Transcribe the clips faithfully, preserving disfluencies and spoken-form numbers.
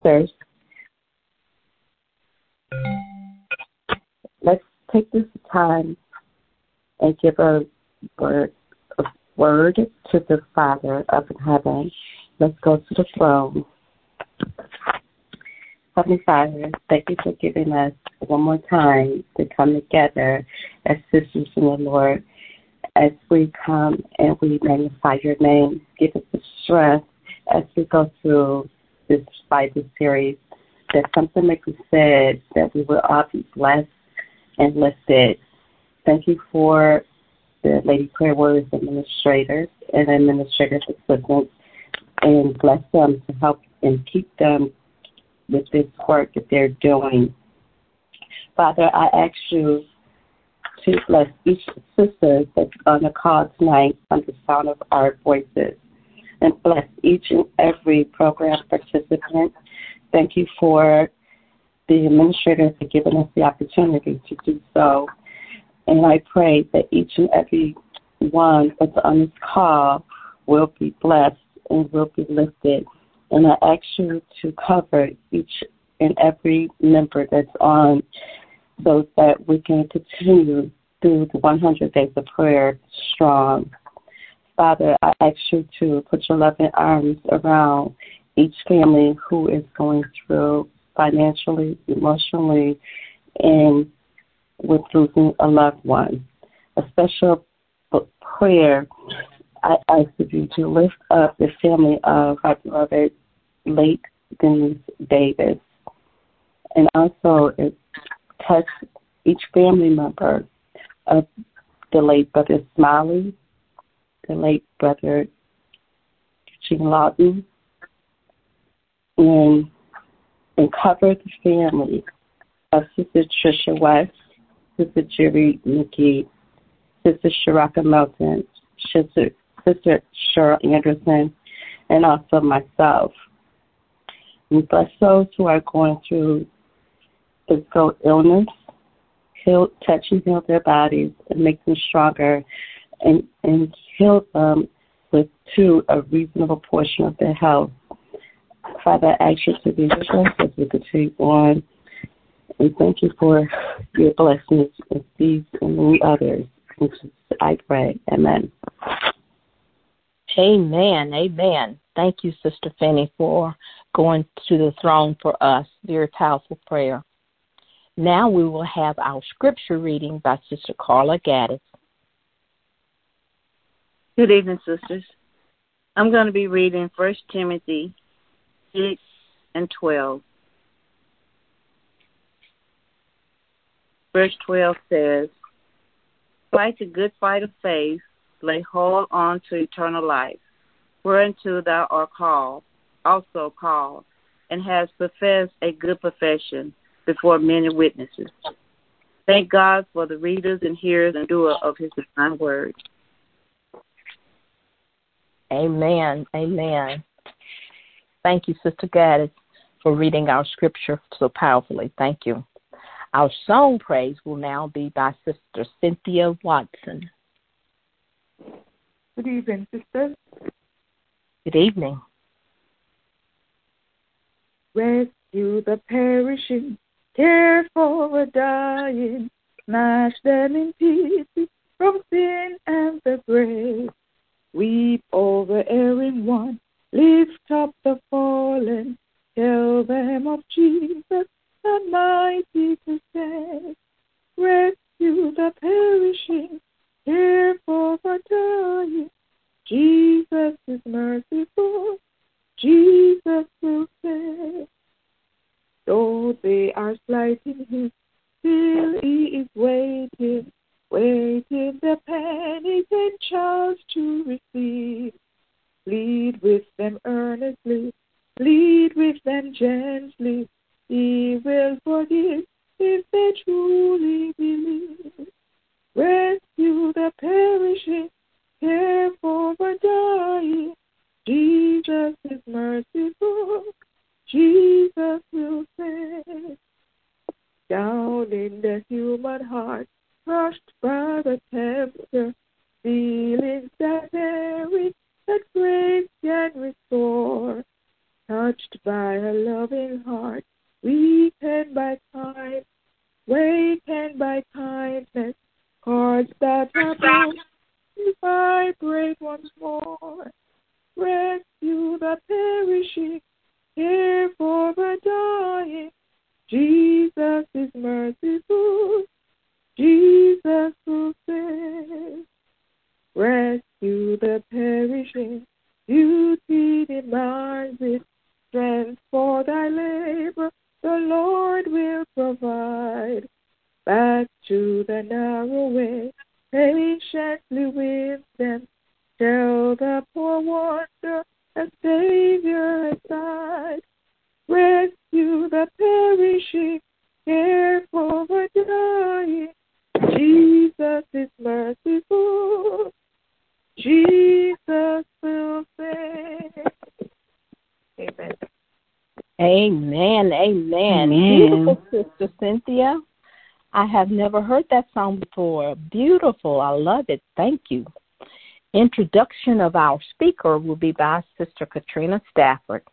First, let's take this time and give a word, a word to the Father up in heaven. Let's go to the throne. Heavenly Father, thank you for giving us one more time to come together as sisters in the Lord. As we come and we magnify your name, give us the strength as we go through this Bible series, that something may be said, that we will all be blessed and lifted. Thank you for the Lady Prayer Warriors administrators and administrators assistants, and bless them to help and keep them with this work that they're doing. Father, I ask you to bless each sister that's on the call tonight on the sound of our voices, and bless each and every program participant. Thank you for the administrators for giving us the opportunity to do so. And I pray that each and every one that's on this call will be blessed and will be lifted. And I ask you to cover each and every member that's on, so that we can continue through the one hundred days of prayer strong. Father, I ask you to put your loving arms around each family who is going through financially, emotionally, and with losing a loved one. A special prayer I ask you to lift up the family of our beloved late Denise Davis, and also touch each family member of the late Brother Smiley, the late Brother Eugene Lawton, and, and cover the family of Sister Tricia West, Sister Jerry McGee, Sister Sharaka Melton, Sister, Sister Cheryl Anderson, and also myself. And bless those who are going through physical illness, heal, touch and heal their bodies and make them stronger, and, and heal them with to a reasonable portion of their health. Father, I ask you to be with us as we continue on, and thank you for your blessings and these and many others. In Jesus I pray. Amen. Amen. Amen. Thank you, Sister Fanny, for going to the throne for us. Very powerful prayer. Now we will have our scripture reading by Sister Carla Gaddis. Good evening, sisters. I'm going to be reading First Timothy six and twelve. Verse twelve says, "Fight the good fight of faith, lay hold on to eternal life, whereunto thou art called, also called, and hast professed a good profession before many witnesses." Thank God for the readers and hearers and doer of his divine word. Amen. Amen. Thank you, Sister Gaddis, for reading our scripture so powerfully. Thank you. Our song praise will now be by Sister Cynthia Watson. Good evening, sisters. Good evening. Rescue the perishing, care for the dying, smash them in pieces from sin and the grave. Weep over erring one, lift up the fallen, tell them of Jesus, the mighty to save. Rescue the perishing, care for the dying, Jesus is merciful, Jesus will save. Though they are slighting him, still he is waiting, waiting the penitent chance to receive. Plead with them earnestly, plead with them gently, he will forgive if they truly believe. Rescue the perishing, care for the dying, Jesus is merciful, Jesus will save. Down in the human heart, crushed by the tempter, feelings that perish, that grace can restore. touched by a loving heart, weakened by time, wakened by kindness, hearts that have broken, vibrate once more. Rescue the perishing, care for the dying. Jesus is merciful, Jesus will save. Rescue the perishing, duty demands it. Strength for thy labor, the Lord will provide. Back to the narrow way, patiently with them. Tell the poor wanderer, a Savior aside. Rescue the perishing, care for the dying. Jesus is merciful, Jesus will save. Amen. Amen. Amen. Amen. Beautiful, Sister Cynthia. I have never heard that song before. Beautiful. I love it. Thank you. Introduction of our speaker will be by Sister Katrina Stafford.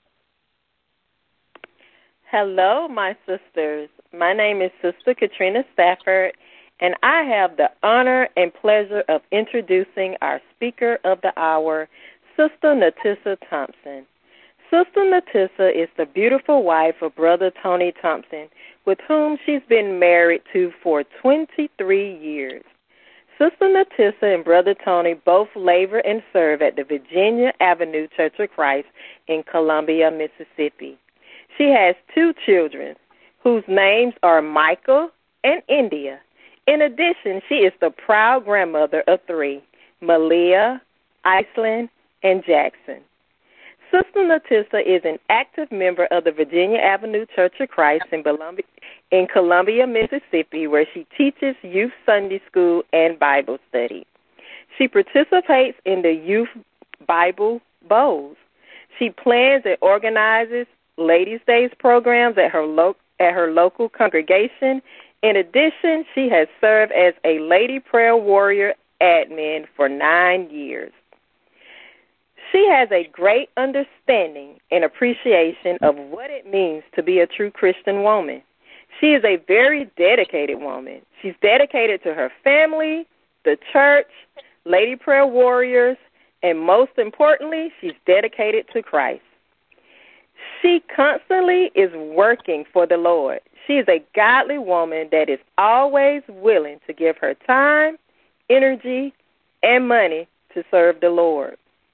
Hello, my sisters. My name is Sister Katrina Stafford, and I have the honor and pleasure of introducing our speaker of the hour, Sister Natissa Thompson. Sister Natissa is the beautiful wife of Brother Tony Thompson, with whom she's been married to for twenty-three years. Sister Natissa and Brother Tony both labor and serve at the Virginia Avenue Church of Christ in Columbia, Mississippi. She has two children whose names are Michael and India. In addition, she is the proud grandmother of three, Malia, Iceland, and Jackson. Sister Natissa is an active member of the Virginia Avenue Church of Christ in Columbia, in Columbia, Mississippi, where she teaches youth Sunday school and Bible study. She participates in the Youth Bible Bowls. She plans and organizes Ladies' Days programs at her, lo- at her local congregation. In addition, she has served as a Lady Prayer Warrior admin for nine years. She has a great understanding and appreciation of what it means to be a true Christian woman. She is a very dedicated woman. She's dedicated to her family, the church, Lady Prayer Warriors, and most importantly, she's dedicated to Christ. She constantly is working for the Lord. She is a godly woman that is always willing to give her time, energy, and money to serve the Lord.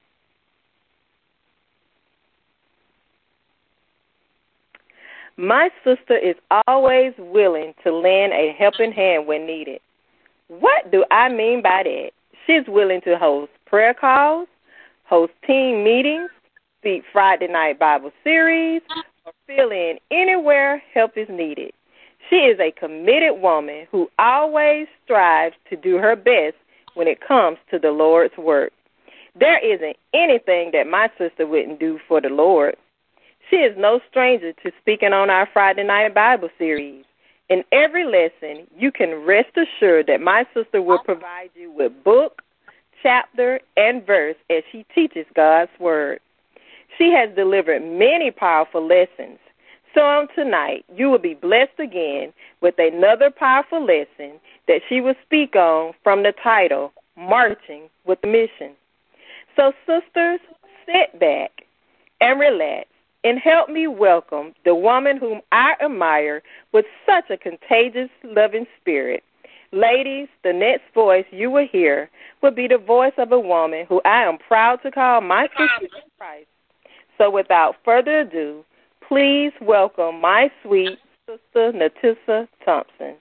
My sister is always willing to lend a helping hand when needed. What do I mean by that? She's willing to host prayer calls, host team meetings, speak Friday night Bible series, or fill in anywhere help is needed. She is a committed woman who always strives to do her best when it comes to the Lord's work. There isn't anything that my sister wouldn't do for the Lord. She is no stranger to speaking on our Friday night Bible series. In every lesson, you can rest assured that my sister will provide you with book, chapter, and verse as she teaches God's Word. She has delivered many powerful lessons. So on tonight, you will be blessed again with another powerful lesson that she will speak on from the title, Marching with the Mission. So sisters, sit back and relax and help me welcome the woman whom I admire with such a contagious, loving spirit. Ladies, the next voice you will hear will be the voice of a woman who I am proud to call my sister in Christ. So without further ado, please welcome my sweet sister, Natissa Thompson.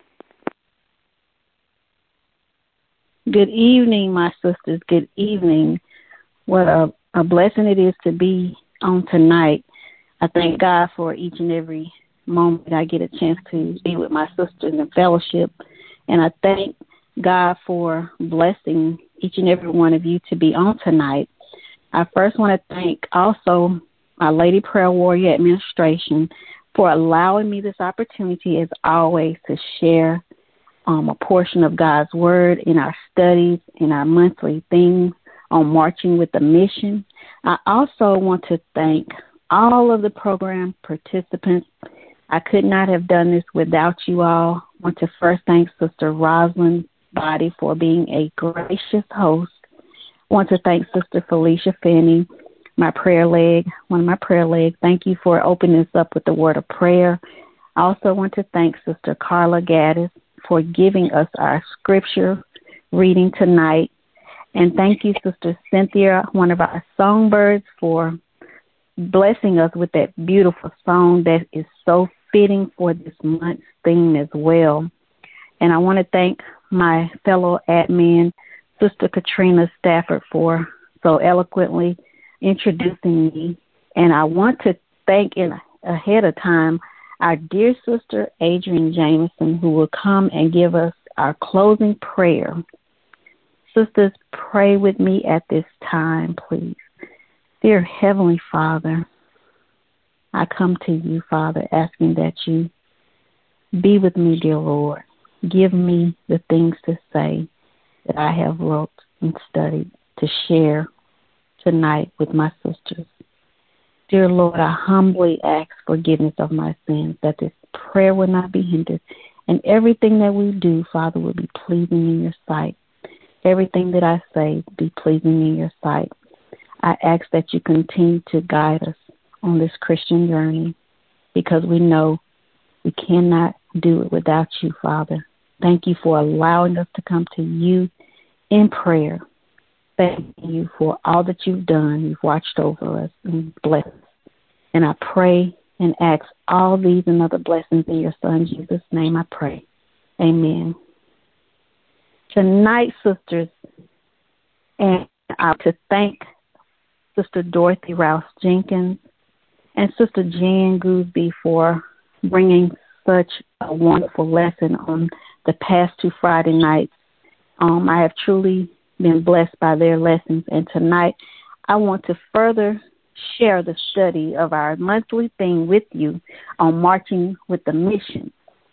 Good evening, my sisters. Good evening. What a, a blessing it is to be on tonight. I thank God for each and every moment I get a chance to be with my sisters in fellowship. And I thank God for blessing each and every one of you to be on tonight. I first want to thank also my Lady Prayer Warrior administration for allowing me this opportunity, as always, to share um, a portion of God's Word in our studies, in our monthly theme on marching with the mission. I also want to thank all of the program participants. I could not have done this without you all. I want to first thank Sister Rosalind Body for being a gracious host. I want to thank Sister Felicia Finney, my prayer leg, one of my prayer legs. Thank you for opening us up with the word of prayer. I also want to thank Sister Carla Gaddis for giving us our scripture reading tonight. And thank you, Sister Cynthia, one of our songbirds, for blessing us with that beautiful song that is so fitting for this month's theme as well. And I want to thank my fellow admin, Sister Katrina Stafford, for so eloquently introducing me. And I want to thank in ahead of time our dear Sister Adrienne Jameson, who will come and give us our closing prayer. Sisters, pray with me at this time, please. Dear Heavenly Father, I come to you, Father, asking that you be with me, dear Lord. Give me the things to say that I have wrote and studied to share tonight with my sisters. Dear Lord, I humbly ask forgiveness of my sins, that this prayer will not be hindered, and everything that we do, Father, will be pleasing in your sight. Everything that I say be pleasing in your sight. I ask that you continue to guide us on this Christian journey, because we know we cannot do it without you, Father. Thank you for allowing us to come to you in prayer. Thank you for all that you've done. You've watched over us and blessed us. And I pray and ask all these and other blessings in your Son, Jesus' name I pray. Amen. Tonight, sisters, and I want to thank Sister Dorothy Rouse Jenkins and Sister Jan Gooseby for bringing such a wonderful lesson on the past two Friday nights. Um, I have truly been blessed by their lessons, and tonight I want to further share the study of our monthly theme with you on marching with the mission.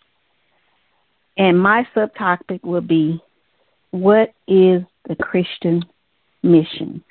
And my subtopic will be, what is the Christian mission?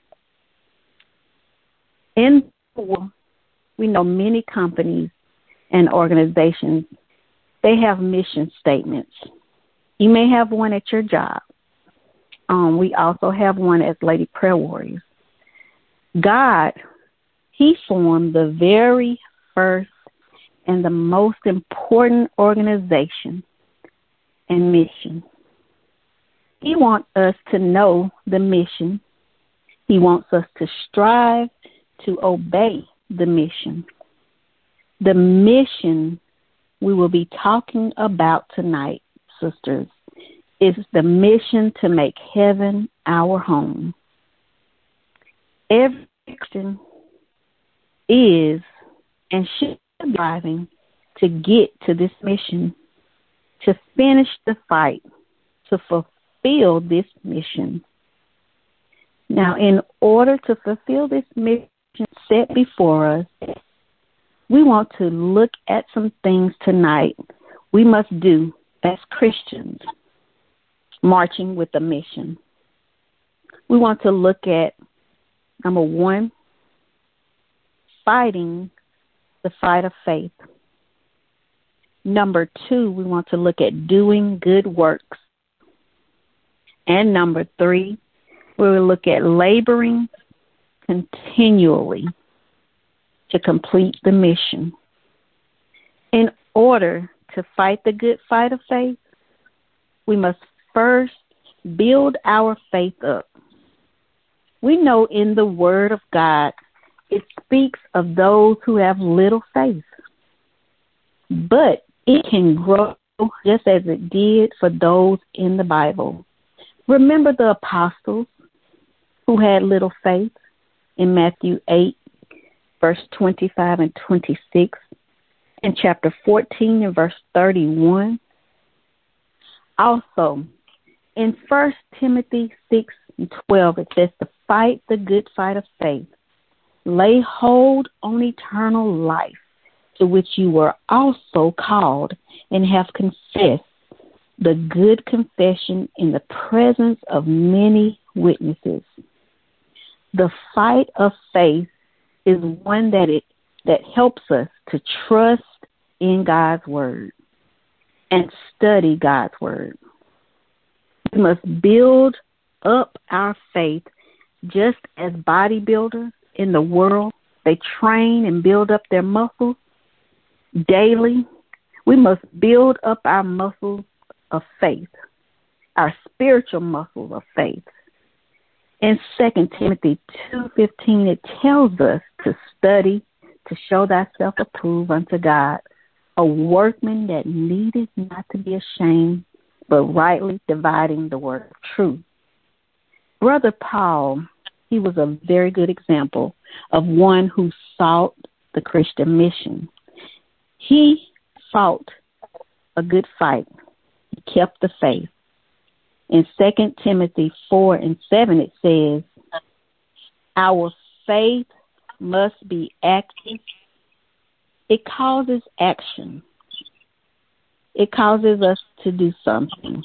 In the world, we know many companies and organizations, they have mission statements. You may have one at your job. Um, we also have one as Lady Prayer Warriors. God, he formed the very first and the most important organization and mission. He wants us to know the mission. He wants us to strive to obey the mission. The mission we will be talking about tonight, sisters, is the mission to make heaven our home. Every Christian is and should be striving to get to this mission, to finish the fight, to fulfill this mission. Now, in order to fulfill this mission set before us, we want to look at some things tonight we must do as Christians marching with the mission. We want to look at, number one, fighting the fight of faith. Number two, we want to look at doing good works. And number three, we will look at laboring continually to complete the mission. In order to fight the good fight of faith, we must first build our faith up. We know in the Word of God, it speaks of those who have little faith. But it can grow just as it did for those in the Bible. Remember the apostles who had little faith in Matthew eight, verse twenty-five and twenty-six, and chapter fourteen and verse thirty-one. Also, in First Timothy six and twelve, it says to fight the good fight of faith. Lay hold on eternal life, to which you were also called, and have confessed the good confession in the presence of many witnesses. The fight of faith is one that it that helps us to trust in God's word and study God's word. We must build up our faith just as bodybuilders in the world, they train and build up their muscles daily. We must build up our muscles of faith, our spiritual muscles of faith. In Second Timothy two fifteen, it tells us to study, to show thyself approved unto God, a workman that needeth not to be ashamed, but rightly dividing the word of truth. Brother Paul, he was a very good example of one who sought the Christian mission. He fought a good fight. He kept the faith. In Second Timothy four and seven, it says, our faith must be active. It causes action. It causes us to do something.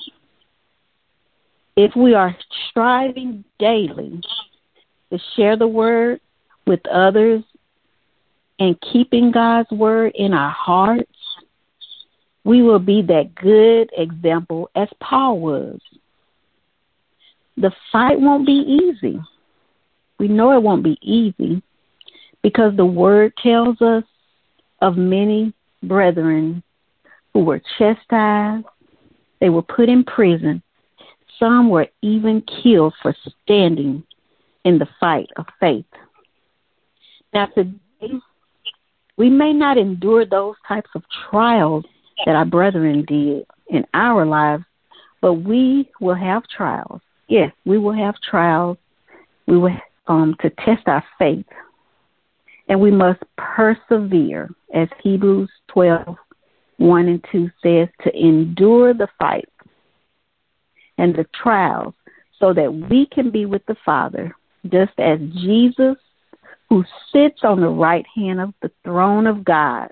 If we are striving daily to share the word with others and keeping God's word in our hearts, we will be that good example as Paul was. The fight won't be easy. We know it won't be easy because the word tells us of many brethren who were chastised, they were put in prison. Some were even killed for standing in the fight of faith. Now today, we may not endure those types of trials that our brethren did in our lives, but we will have trials. Yes, we will have trials. We will um, to test our faith, and we must persevere, as Hebrews twelve, one and two says, to endure the fight and the trials so that we can be with the Father, just as Jesus, who sits on the right hand of the throne of God.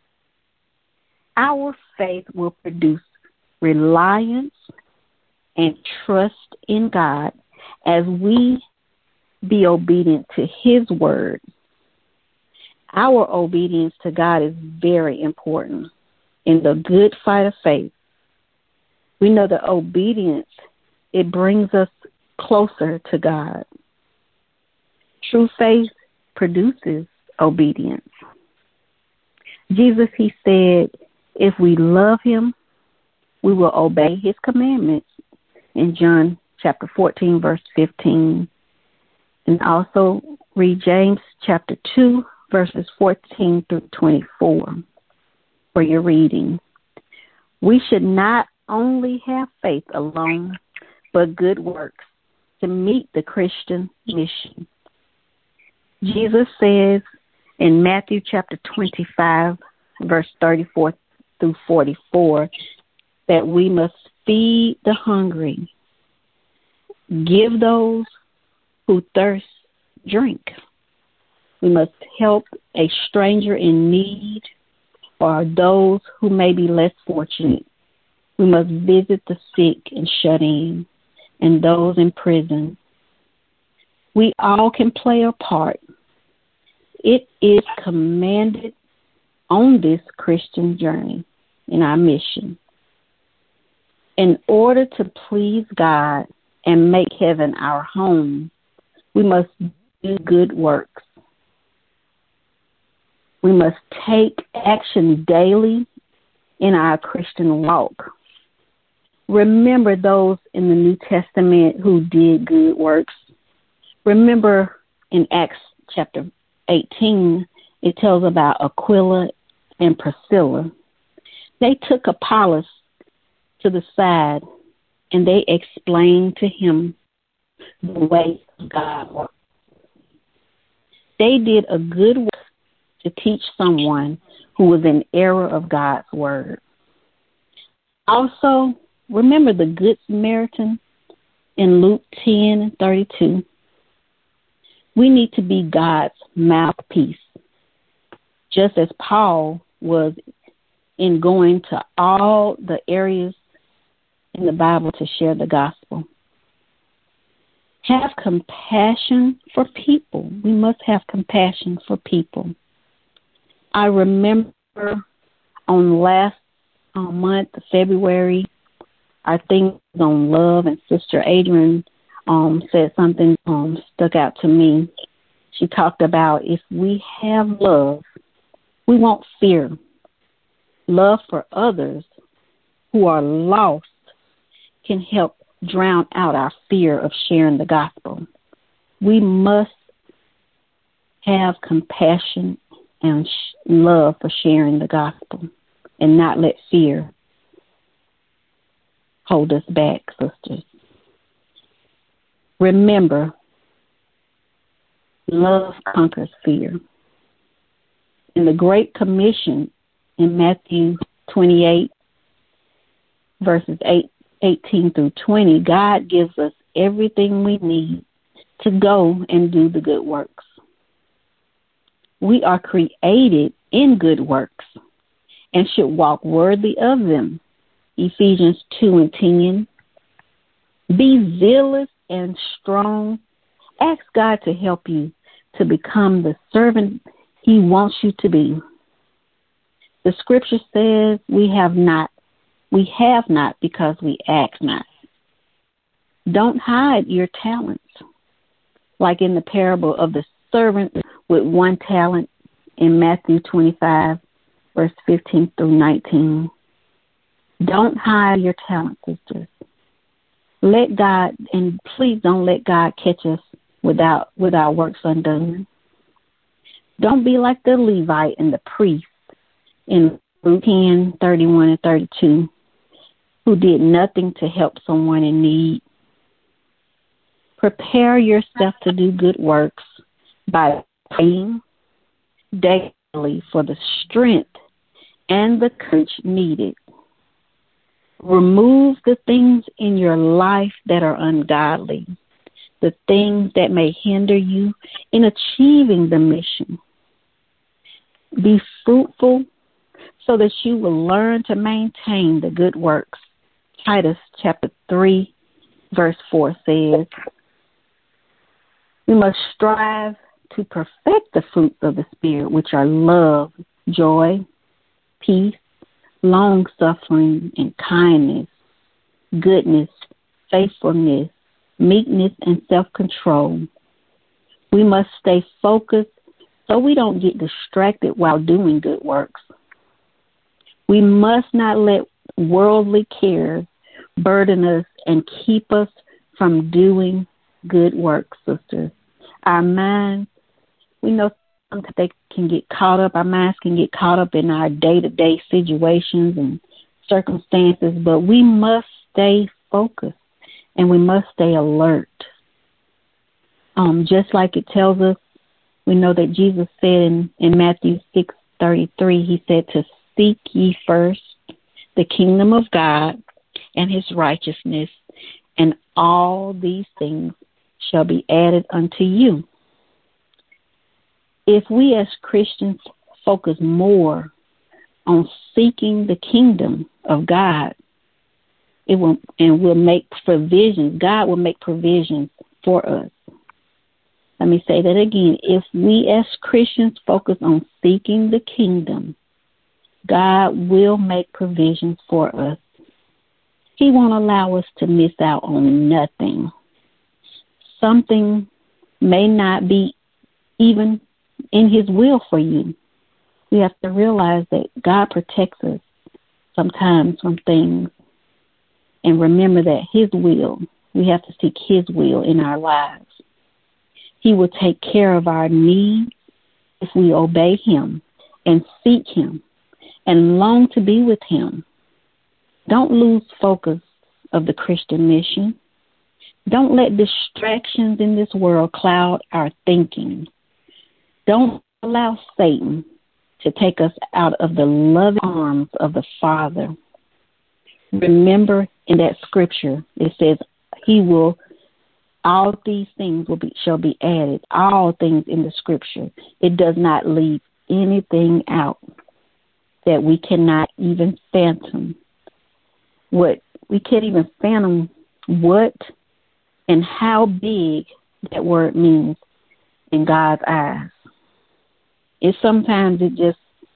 Our faith will produce reliance and trust in God as we be obedient to his word. Our obedience to God is very important in the good fight of faith. We know that obedience, it brings us closer to God. True faith produces obedience. Jesus, he said, if we love him, we will obey his commandments in John chapter fourteen, verse fifteen. And also read James chapter two, verses fourteen through twenty-four for your reading. We should not only have faith alone, but good works to meet the Christian mission. Jesus says in Matthew chapter twenty-five, verse thirty-four through forty-four, that we must feed the hungry, give those who thirst drink. We must help a stranger in need or those who may be less fortunate. We must visit the sick and shut in and those in prison. We all can play a part. It is commanded on this Christian journey in our mission. In order to please God and make heaven our home, we must do good works. We must take action daily in our Christian walk. Remember those in the New Testament who did good works. Remember in Acts chapter eighteen, it tells about Aquila and Priscilla. They took Apollos to the side and they explained to him the way of God. They did a good work to teach someone who was in error of God's word. Also, remember the Good Samaritan in Luke ten and thirty-two. We need to be God's mouthpiece, just as Paul was in going to all the areas in the Bible to share the gospel. Have compassion for people. We must have compassion for people. I remember on last uh, month, February, I think on love, and Sister Adrian um, said something um, stuck out to me. She talked about if we have love, we won't fear. Love for others who are lost can help drown out our fear of sharing the gospel. We must have compassion and sh- love for sharing the gospel and not let fear hold us back, sisters. Remember, love conquers fear. In the Great Commission in Matthew twenty-eight, verses eight, eighteen through twenty, God gives us everything we need to go and do the good works. We are created in good works and should walk worthy of them. Ephesians two and ten. Be zealous and strong. Ask God to help you to become the servant He wants you to be. The scripture says we have not, we have not because we ask not. Don't hide your talents, like in the parable of the servant with one talent in Matthew twenty-five, verse fifteen through nineteen. Don't hide your talent, sisters. Let God, and please don't let God catch us without with our works undone. Don't be like the Levite and the priest in Luke ten, thirty-one and thirty-two, who did nothing to help someone in need. Prepare yourself to do good works by praying daily for the strength and the courage needed. Remove the things in your life that are ungodly, the things that may hinder you in achieving the mission. Be fruitful so that you will learn to maintain the good works. Titus chapter three, verse four says, we must strive to perfect the fruits of the Spirit, which are love, joy, peace, long-suffering, and kindness, goodness, faithfulness, meekness, and self-control. We must stay focused so we don't get distracted while doing good works. We must not let worldly cares burden us and keep us from doing good works, sisters. Our minds, we know sometimes they can get caught up, our minds can get caught up in our day-to-day situations and circumstances, but we must stay focused and we must stay alert. Um, just like it tells us, we know that Jesus said in, in Matthew six thirty-three, he said to seek ye first the kingdom of God and his righteousness, and all these things shall be added unto you. If we as Christians focus more on seeking the kingdom of God, it will and will make provisions. God will make provisions for us. Let me say that again. If we as Christians focus on seeking the kingdom, God will make provisions for us. He won't allow us to miss out on nothing. Something may not be even in his will for you. We have to realize that God protects us sometimes from things, and remember that his will, we have to seek his will in our lives. He will take care of our needs if we obey him and seek him and long to be with him. Don't lose focus of the Christian mission. Don't let distractions in this world cloud our thinking. Don't allow Satan to take us out of the loving arms of the Father. Remember in that scripture, it says, he will, all these things will be, shall be added, all things in the scripture. It does not leave anything out that we cannot even fathom. What, we can't even fathom what and how big that word means in God's eyes. It sometimes it just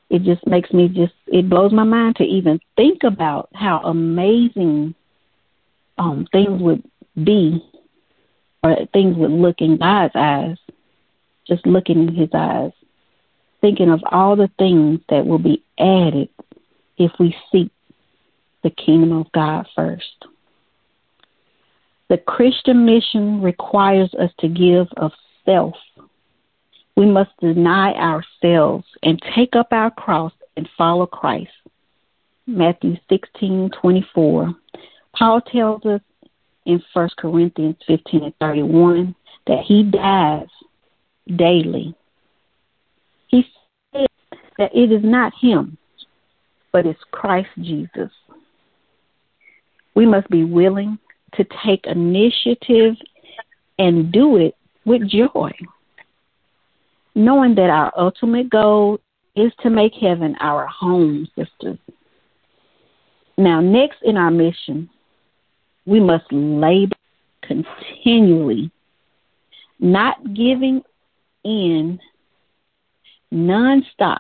it just makes me just, it blows my mind to even think about how amazing um, things would be, or things would look in God's eyes, just looking in his eyes, thinking of all the things that will be added if we seek the kingdom of God first. The Christian mission requires us to give of self. We must deny ourselves and take up our cross and follow Christ. Matthew sixteen twenty-four. Paul tells us in First Corinthians fifteen and thirty-one that he dies daily. He said that it is not him, but it's Christ Jesus. We must be willing to take initiative and do it with joy, knowing that our ultimate goal is to make heaven our home, sisters. Now, next in our mission, we must labor continually, not giving in, nonstop,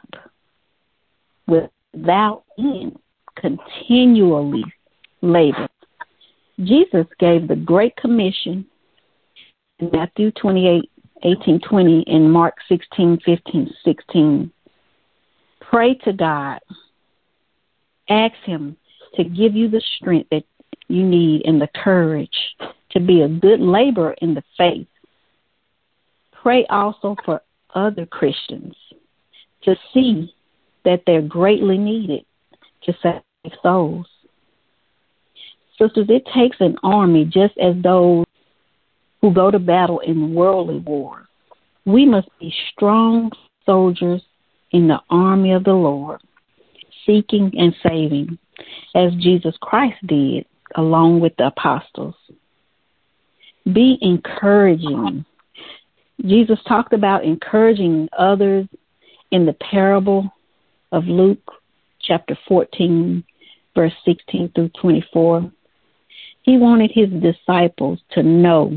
without end, continually labor. Jesus gave the Great Commission in Matthew twenty-eight, eighteen, twenty, and Mark sixteen, fifteen, sixteen. Pray to God. Ask him to give you the strength that you need and the courage to be a good laborer in the faith. Pray also for other Christians to see that they're greatly needed to save souls. Sisters, it takes an army just as those who go to battle in worldly wars. We must be strong soldiers in the army of the Lord, seeking and saving, as Jesus Christ did, along with the apostles. Be encouraging. Jesus talked about encouraging others in the parable of Luke chapter fourteen, verse sixteen through twenty-four. He wanted his disciples to know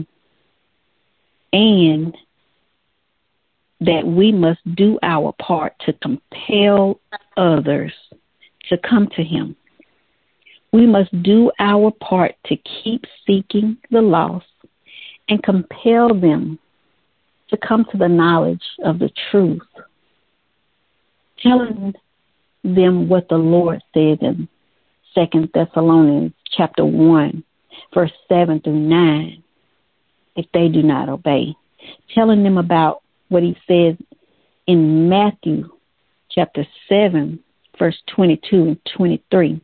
and that we must do our part to compel others to come to him. We must do our part to keep seeking the lost and compel them to come to the knowledge of the truth, telling them what the Lord said in Second Thessalonians chapter one, verse seven through nine, if they do not obey. Telling them about what he says in Matthew chapter seven, verse twenty-two and twenty-three.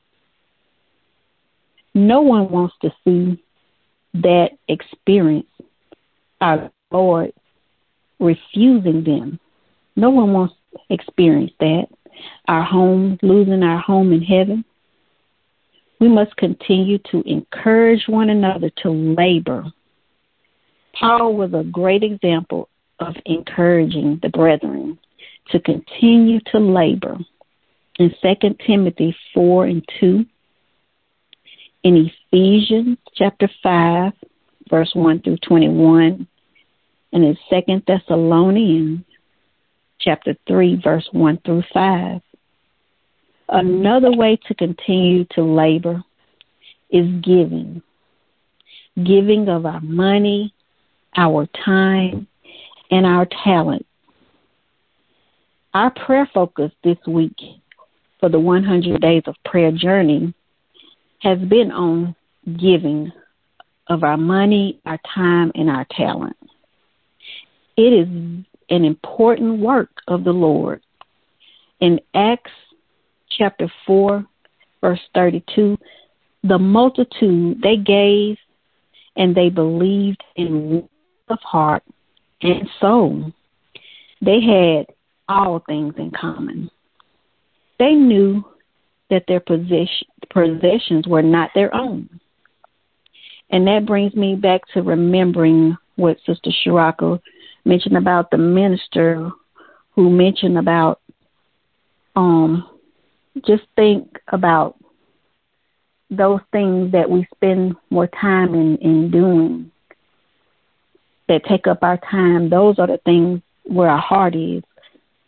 No one wants to see that experience, our Lord refusing them. No one wants to experience that. Our home, losing our home in heaven. We must continue to encourage one another to labor. Paul was a great example of encouraging the brethren to continue to labor. In Second Timothy four and two, in Ephesians chapter five, verse one through twenty-one, and in Second Thessalonians chapter three, verse one through five. Another way to continue to labor is giving. Giving of our money, our time, and our talent. Our prayer focus this week for the one hundred Days of Prayer journey has been on giving of our money, our time, and our talent. It is an important work of the Lord. In Acts chapter four, verse thirty-two, the multitude, they gave and they believed in of heart and soul. They had all things in common. They knew that their possession, possessions were not their own. And that brings me back to remembering what Sister Shiraka mentioned about the minister who mentioned about um just think about those things that we spend more time in, in doing that take up our time. Those are the things where our heart is.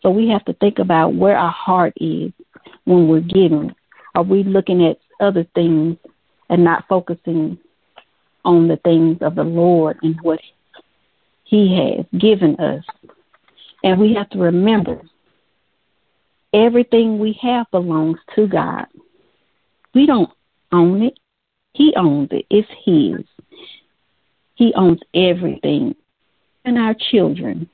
So we have to think about where our heart is when we're giving. Are we looking at other things and not focusing on the things of the Lord and what He has given us? And we have to remember, everything we have belongs to God. We don't own it. He owns it. It's His. He owns everything. And our children.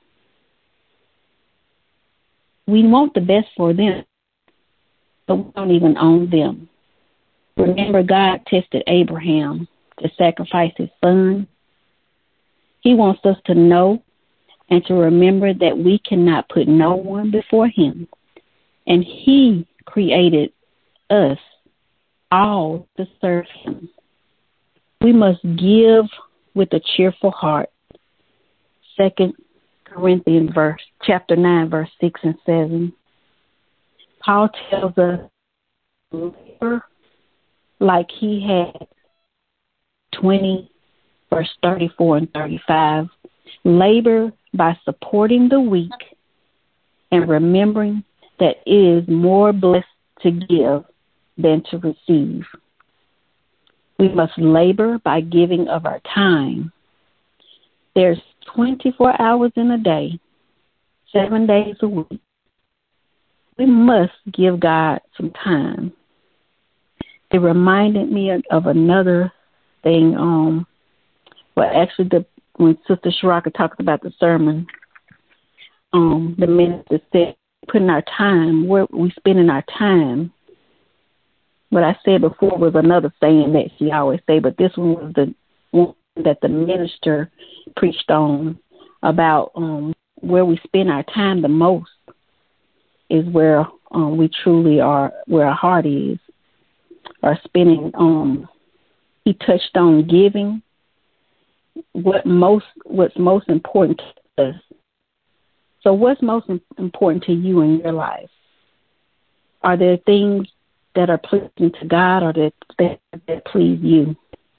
We want the best for them, but we don't even own them. Remember, God tested Abraham to sacrifice his son. He wants us to know and to remember that we cannot put no one before Him. And He created us all to serve Him. We must give with a cheerful heart. Second Corinthians verse chapter nine, verse six and seven. Paul tells us, labor like he had. Twenty, verse thirty-four and thirty-five. Labor by supporting the weak and remembering that it is more blessed to give than to receive. We must labor by giving of our time. There's twenty-four hours in a day, seven days a week. We must give God some time. It reminded me of, of another thing. Um, well, actually, the when Sister Sharaka talks about the sermon, um, the minister said, putting our time, where we spending our time. What I said before was another saying that she always say, but this one was the one that the minister preached on about um, where we spend our time the most is where um, we truly are, where our heart is, or spending. Um, he touched on giving. What most, what's most important to us. So, what's most important to you in your life? Are there things that are pleasing to God, or that that, that please you?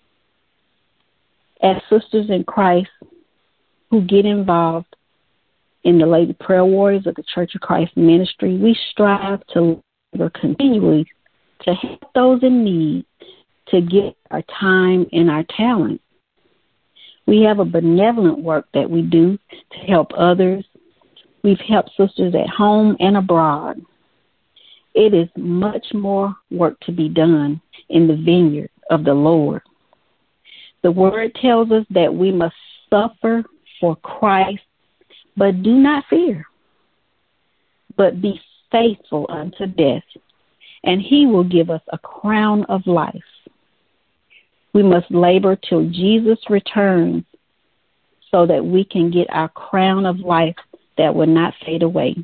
As sisters in Christ who get involved in the Lady Prayer Warriors of the Church of Christ ministry, we strive to labor continually to help those in need, to give our time and our talent. We have a benevolent work that we do to help others. We've helped sisters at home and abroad. It is much more work to be done in the vineyard of the Lord. The word tells us that we must suffer for Christ, but do not fear, but be faithful unto death, and He will give us a crown of life. We must labor till Jesus returns so that we can get our crown of life that will not fade away.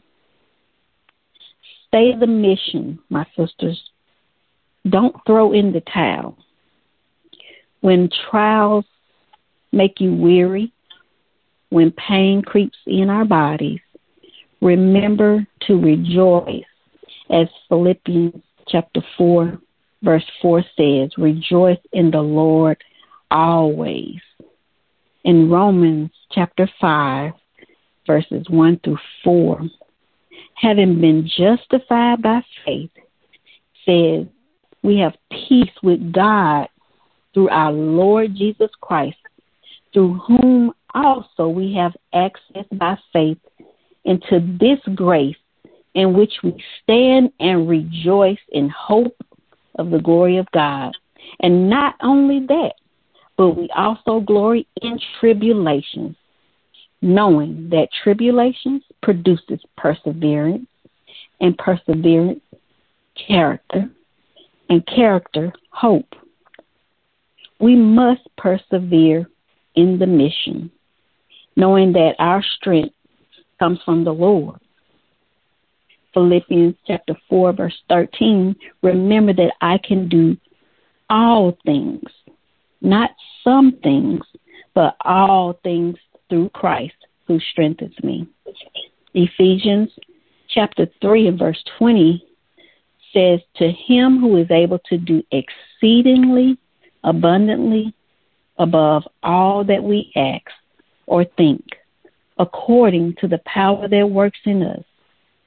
Stay the mission, my sisters. Don't throw in the towel. When trials make you weary, when pain creeps in our bodies, remember to rejoice. As Philippians chapter four, verse four says, rejoice in the Lord always. In Romans chapter five, verses one through four, having been justified by faith, says, we have peace with God through our Lord Jesus Christ, through whom also we have access by faith into this grace in which we stand and rejoice in hope of the glory of God. And not only that, but we also glory in tribulations, knowing that tribulations produces perseverance, and perseverance, character, and character, hope. We must persevere in the mission, knowing that our strength comes from the Lord. Philippians chapter four, verse thirteen, remember that I can do all things, not some things, but all things through Christ who strengthens me. Ephesians chapter three and verse twenty says, to Him who is able to do exceedingly abundantly above all that we ask or think, according to the power that works in us.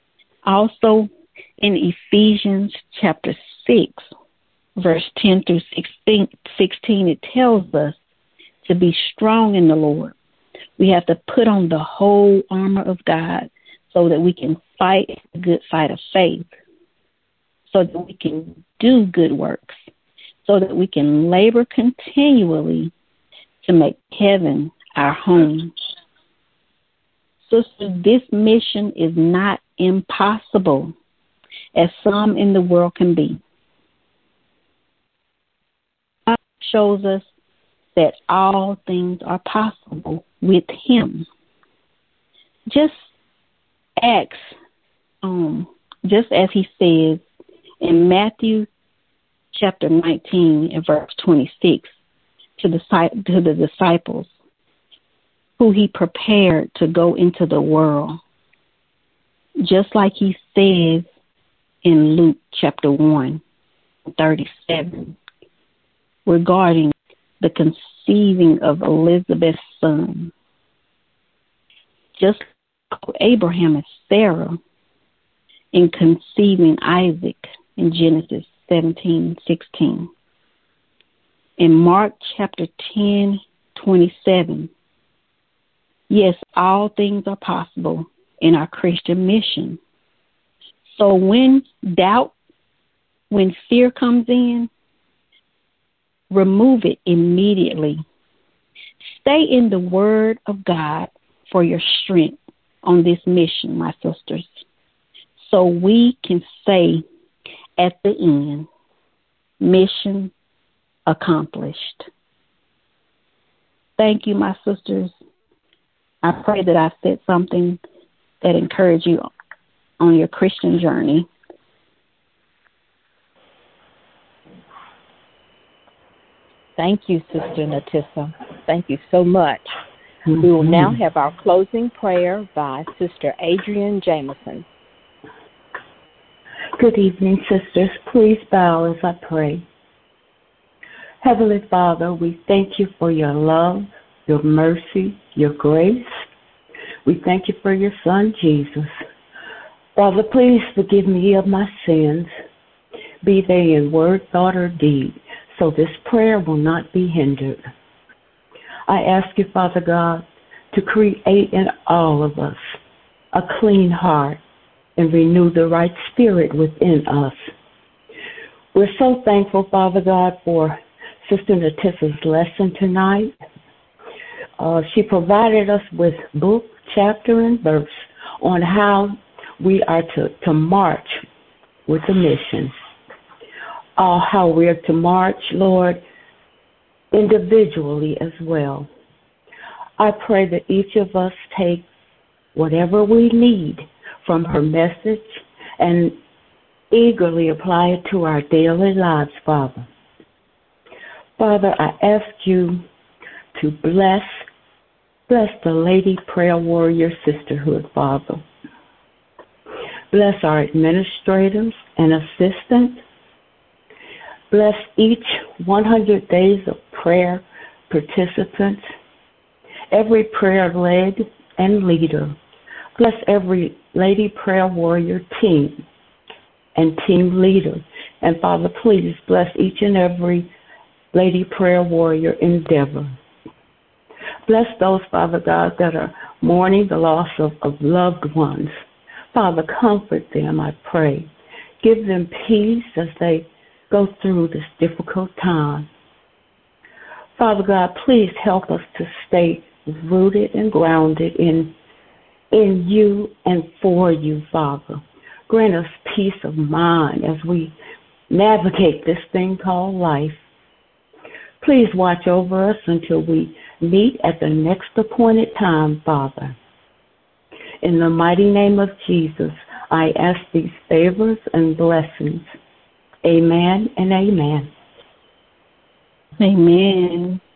Also, in Ephesians chapter six, verse ten through sixteen, it tells us to be strong in the Lord. We have to put on the whole armor of God so that we can fight a good fight of faith, so that we can do good works, so that we can labor continually to make heaven our home. Sister, this mission is not impossible, as some in the world can be. God shows us that all things are possible with Him. Just ask, um, just as He says in Matthew chapter nineteen and verse twenty-six to the to the disciples who He prepared to go into the world, just like He says in Luke chapter one, thirty-seven, regarding the conceiving of Elizabeth's son. Just like Abraham and Sarah in conceiving Isaac in Genesis seventeen sixteen. In Mark chapter ten, twenty-seven, yes, all things are possible in our Christian mission. So when doubt, when fear comes in, remove it immediately. Stay in the Word of God for your strength on this mission, my sisters, so we can say at the end, mission accomplished. Thank you, my sisters. I pray that I said something that encouraged you on your Christian journey. Thank you, Sister Natissa. Thank you so much. Mm-hmm. We will now have our closing prayer by Sister Adrienne Jameson. Good evening, sisters. Please bow as I pray. Heavenly Father, we thank you for your love, your mercy, your grace. We thank you for your Son, Jesus. Father, please forgive me of my sins, be they in word, thought, or deed, so this prayer will not be hindered. I ask you, Father God, to create in all of us a clean heart and renew the right spirit within us. We're so thankful, Father God, for Sister Natissa's lesson tonight. Uh, she provided us with book, chapter, and verse on how we are to, to march with the mission. Uh, how we are to march, Lord, individually as well. I pray that each of us take whatever we need from her message and eagerly apply it to our daily lives, Father. Father, I ask you to bless, bless the Lady Prayer Warrior Sisterhood, Father. Bless our administrators and assistants. Bless each one hundred days of prayer participants, every prayer led and leader. Bless every Lady Prayer Warrior team and team leader. And Father, please bless each and every Lady Prayer Warrior endeavor. Bless those, Father God, that are mourning the loss of, of loved ones. Father, comfort them, I pray. Give them peace as they go through this difficult time. Father God, please help us to stay rooted and grounded in, in you and for you, Father. Grant us peace of mind as we navigate this thing called life. Please watch over us until we meet at the next appointed time, Father. In the mighty name of Jesus, I ask these favors and blessings. Amen and amen. Amen.